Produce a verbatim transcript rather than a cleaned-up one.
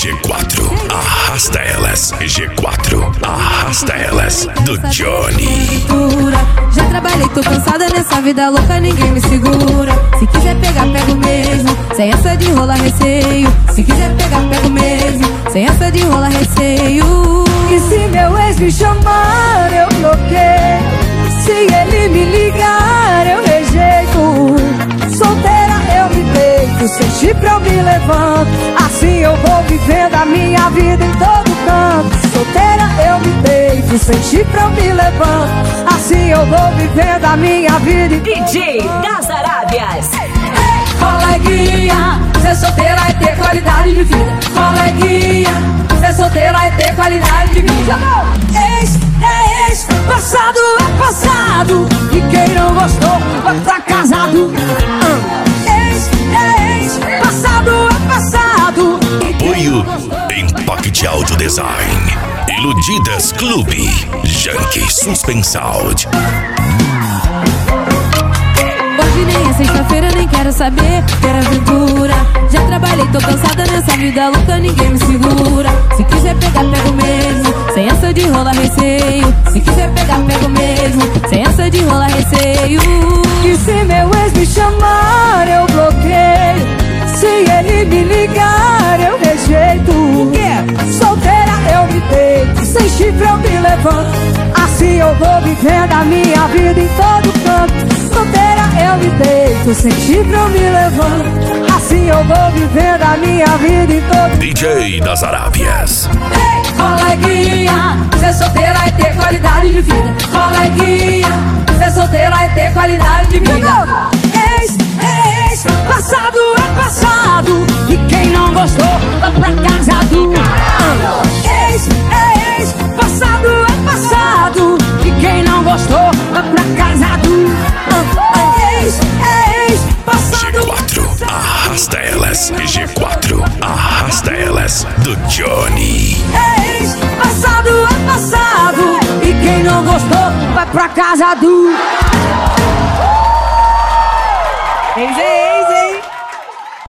G quatro, arrasta elas. G quatro, arrasta elas. Do Johnny. Já trabalhei, tô cansada nessa vida louca, ninguém me segura. Se quiser pegar, pego mesmo, sem essa de rola receio. Se quiser pegar, pego mesmo, sem essa de rola receio. E se meu ex me chamar, eu bloqueio. Se ele me ligar, eu rejeito. Solteira eu me deito, sem chifre eu me levanto. Assim eu vou vivendo a minha vida em todo canto. Solteira eu me deito, sem chifre eu me levanto. Assim eu vou vivendo a minha vida em D J das Arábias. Coleguinha, ser solteira é ter qualidade de vida. Coleguinha, ser solteira é ter qualidade de vida. Ex é ex, passado é passado. E quem não gostou vai pra casado. Ex é ex, passado é passado. Apoio Impact Audio Design, Iludidas Clube, Yankee Suspensald. Hoje nem é sexta-feira, nem quero saber ter aventura. Já trabalhei, tô cansada nessa vida louca, ninguém me segura. Se quiser pegar, pego mesmo, sem essa de rola receio. Se quiser pegar, pego mesmo, sem essa de rola receio. E se meu ex me chamar, eu bloqueio. Se ele me ligar, eu rejeito. Solteira eu me deito, sem chifre eu me levanto. Assim eu vou vivendo a minha vida em todo canto. Solteira eu me deito, sem chifre eu me levanto. Assim eu vou vivendo a minha vida em todo D J das Arábias. Ei, coleguinha, ser solteira é ter qualidade de vida. Coleguinha, ser solteira é ter qualidade de vida. Ex, é ex, passado é passado. E quem não gostou, vai pra casado. Ex, é ex, passado é passado. E quem não gostou, vai pra casado. Ex, é ex, passado G quatro, arrasta elas. G quatro, arrasta elas. Do Johnny. Ex, passado é passado. E quem não gostou, vai pra casa do